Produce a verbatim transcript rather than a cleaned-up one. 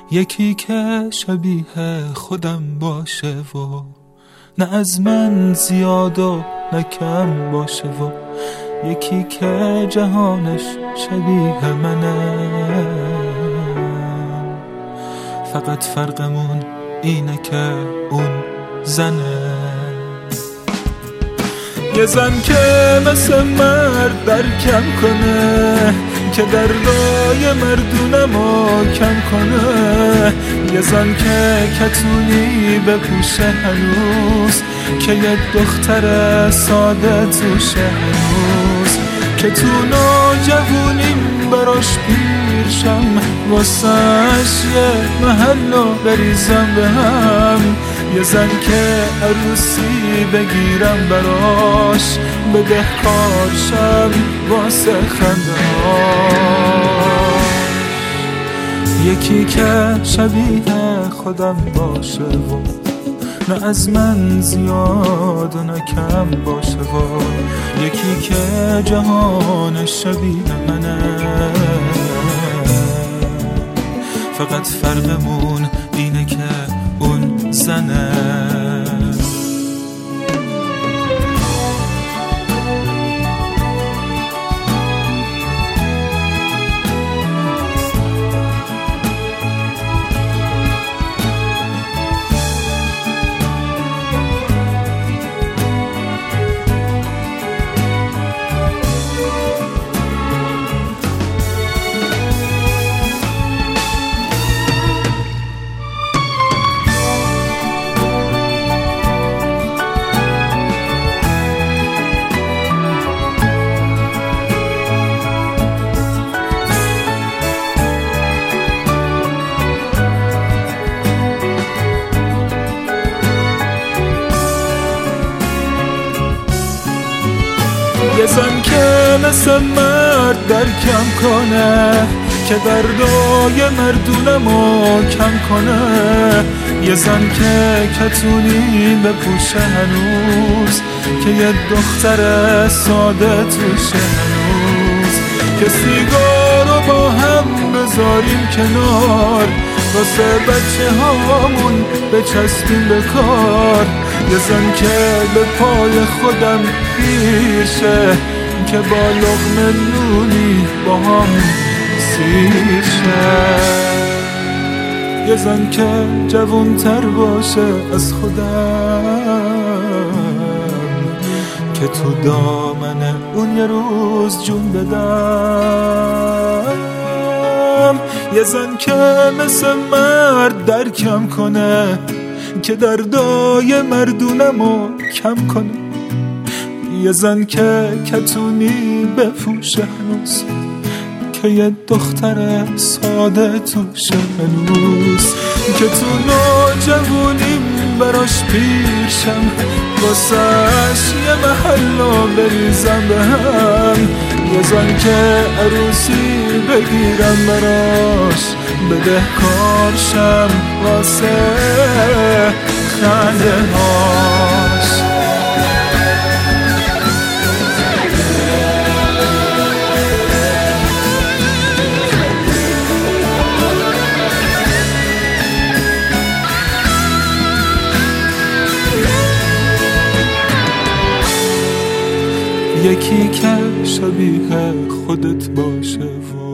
یکی که شبیه خودم باشه و نه از من زیاد و نه کم باشه و یکی که جهانش شبیه منه، فقط فرقمون اینه که اون زنه. یه زن که مثل مرد درکم کنه، که دردای مردونمو کم کنه. یه زن که کتونی بپوشه هنوز، که یه دختر ساده توشه هنوز. که تو نوجوونیم براش پیرشم، واسش یه محلو بریزم به هم. یه زن که عروسی بگیرم براش، بدهکارشم واسه خنده هاش. یکی که شبیه خودم باشه و نه از من زیاد و نه کم باشه و یکی که جهان شبیه منه، فقط فرقمون اینه که اون زنه. یه زن که مثل مرد درکم کنه، که دردای مردونمو کم کنه. یه زن که کتونی بپوشه هنوز، که یه دختر ساده توشه هنوز. که سیگارو با هم بذاریم کنار، واسه بچه هامون بچسبیم به کار. یه زن که به پای خودم پیشه، که با لقمه نونی با هم سیر شه. یه زن که جوان‌تر باشه از خودم، که تو دامن اون یه روز جون بدم. یه زن که مثل مرد درکم کنه، که دردای مردونمو کم کنه. یه زن که کتونی بپوشه هنوز، که یه دختر ساده توشه هنوز. که تو نوجوونیم براش پیرشم، واسش یه محلو بریزم به هم. یه زن که عروسی بگیرم براش، بدهکارشم واسه خنده هاش. یکی که شبیه خودت باشه و